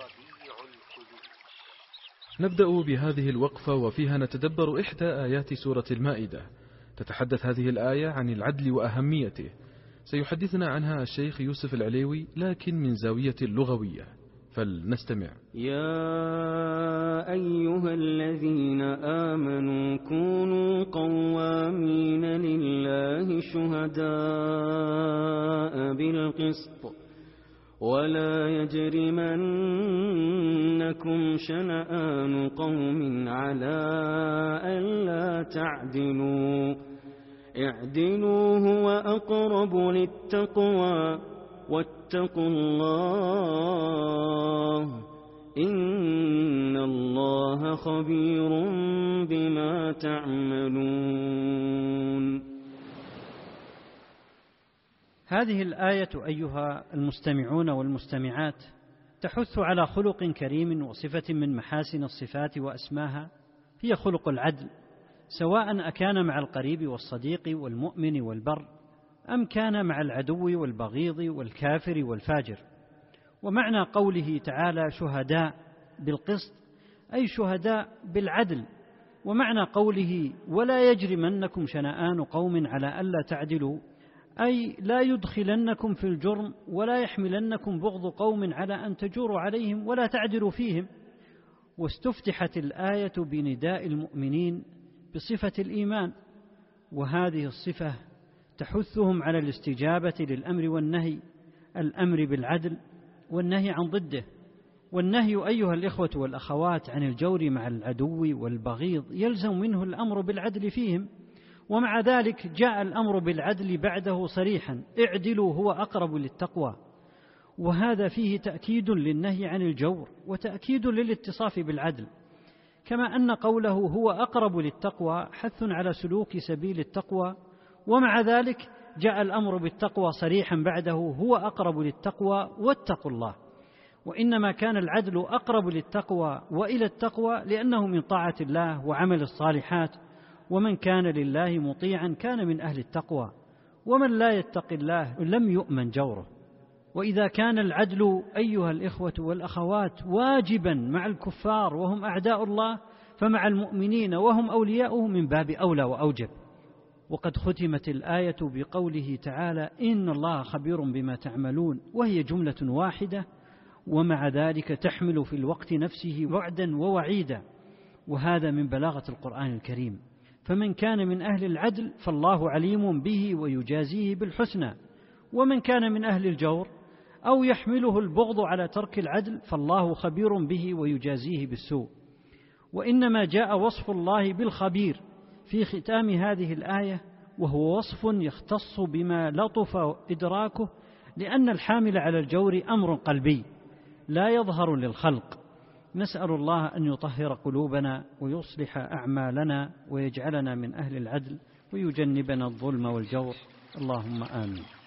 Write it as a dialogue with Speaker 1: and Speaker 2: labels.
Speaker 1: نبدأ بهذه الوقفة وفيها نتدبر إحدى آيات سورة المائدة. تتحدث هذه الآية عن العدل وأهميته. سيحدثنا عنها الشيخ يوسف العليوي لكن من زاوية اللغوية، فلنستمع.
Speaker 2: يا أيها الذين آمنوا كونوا قوامين لله شهداء بالقسط ولا يجرمنكم شنآن قوم على ألا تعدلوا اعدلوا هو أقرب للتقوى واتقوا الله إن الله خبير بما تعملون.
Speaker 3: هذه الآية أيها المستمعون والمستمعات تحث على خلق كريم وصفة من محاسن الصفات وأسماها، هي خلق العدل، سواء أكان مع القريب والصديق والمؤمن والبر أم كان مع العدو والبغيض والكافر والفاجر. ومعنى قوله تعالى شهداء بالقسط أي شهداء بالعدل، ومعنى قوله ولا يجرمنكم شنآن قوم على ألا تعدلوا أي لا يدخلنكم في الجرم ولا يحملنكم بغض قوم على أن تجوروا عليهم ولا تعدلوا فيهم. واستفتحت الآية بنداء المؤمنين بصفة الإيمان، وهذه الصفة تحثهم على الاستجابة للأمر والنهي، الأمر بالعدل والنهي عن ضده. والنهي أيها الإخوة والأخوات عن الجور مع العدو والبغيض يلزم منه الأمر بالعدل فيهم، ومع ذلك جاء الأمر بالعدل بعده صريحا، اعدلوا هو أقرب للتقوى، وهذا فيه تأكيد للنهي عن الجور وتأكيد للاتصاف بالعدل، كما أن قوله هو أقرب للتقوى حث على سلوك سبيل التقوى، ومع ذلك جاء الأمر بالتقوى صريحا بعده هو أقرب للتقوى واتقوا الله. وإنما كان العدل أقرب للتقوى وإلى التقوى لأنه من طاعة الله وعمل الصالحات، ومن كان لله مطيعا كان من أهل التقوى، ومن لا يتق الله لم يؤمن جوره. وإذا كان العدل أيها الإخوة والأخوات واجبا مع الكفار وهم أعداء الله، فمع المؤمنين وهم أولياؤه من باب أولى وأوجب. وقد ختمت الآية بقوله تعالى إن الله خبير بما تعملون، وهي جملة واحدة، ومع ذلك تحمل في الوقت نفسه وعدا ووعيدا، وهذا من بلاغة القرآن الكريم. فمن كان من أهل العدل فالله عليم به ويجازيه بالحسنى، ومن كان من أهل الجور أو يحمله البغض على ترك العدل فالله خبير به ويجازيه بالسوء. وإنما جاء وصف الله بالخبير في ختام هذه الآية، وهو وصف يختص بما لطف إدراكه، لأن الحامل على الجور أمر قلبي لا يظهر للخلق. نسأل الله أن يطهر قلوبنا ويصلح أعمالنا ويجعلنا من أهل العدل ويجنبنا الظلم والجور، اللهم آمين.